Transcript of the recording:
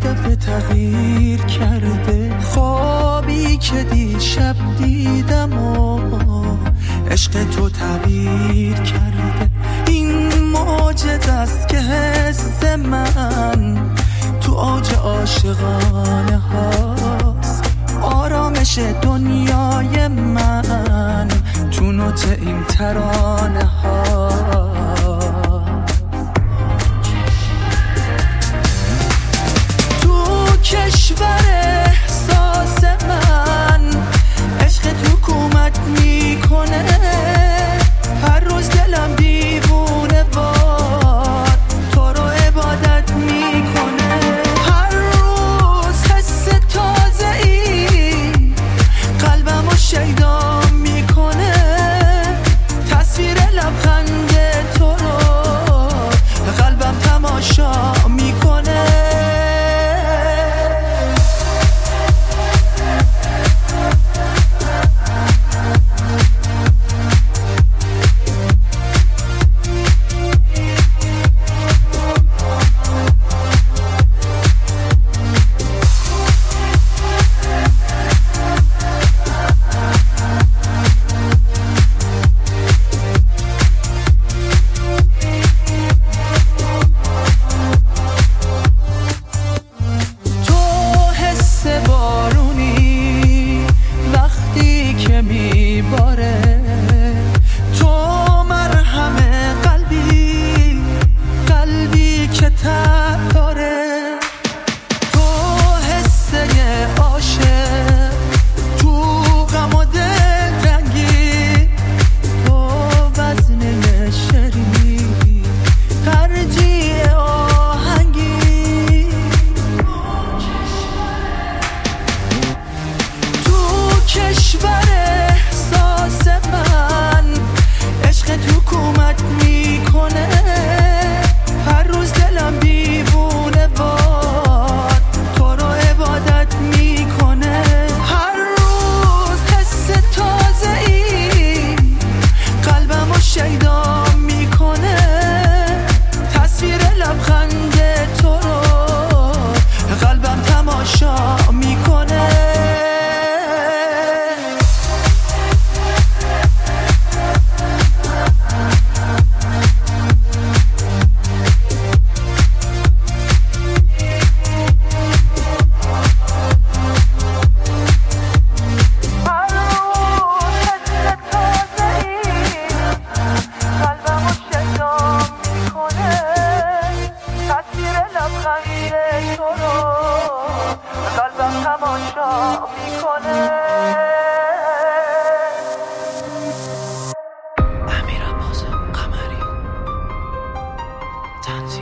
دفعه تغییر کرده. خوابی که دیشب دیدم و عشق تو تعبیر کرده. این معجزه است که حس من تو اوج عاشقانه هاست. آرامش دنیای من تو نوت این ترانه ها. تو کشور احساس من عشق تو حکومت میکنه. هر روز دلم دیوونه وار تو رو عبادت میکنه. هر روز حس تازه ای قلبمو شیدا میکنه. تصویر لبخند تو رو قلبم تماشا میکنه. تنظیم